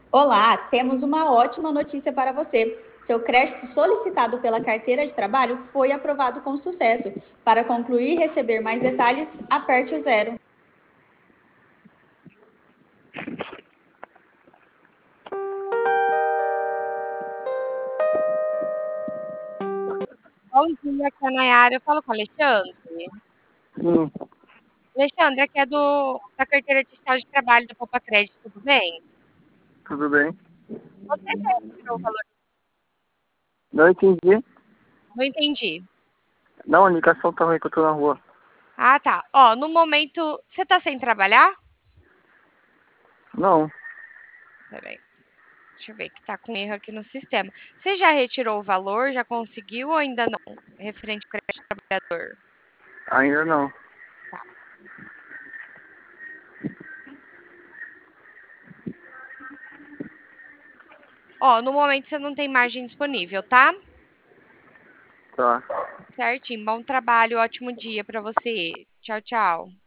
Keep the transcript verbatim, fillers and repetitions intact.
Olá, temos uma ótima notícia para você. Seu crédito solicitado pela carteira de trabalho foi aprovado com sucesso. Para concluir e receber mais detalhes, aperte o zero. Bom dia, aqui é a Nayara, eu falo com o Alexandre. Sim, Alexandre, aqui é do, da carteira digital de trabalho do Poupa Crédito, tudo bem? tudo bem. Você já retirou o valor? Não entendi. Não entendi. Não, a ligação tá ruim que eu tô na rua. Ah, tá. Ó, no momento, você tá sem trabalhar? Não, Peraí, deixa eu ver que tá com erro aqui no sistema. Você já retirou o valor? Já conseguiu ou ainda não? Referente ao crédito trabalhador. ainda não. Tá. Ó, no momento você não tem margem disponível, tá? Tá. Certinho. Bom trabalho, ótimo dia pra você. Tchau, tchau.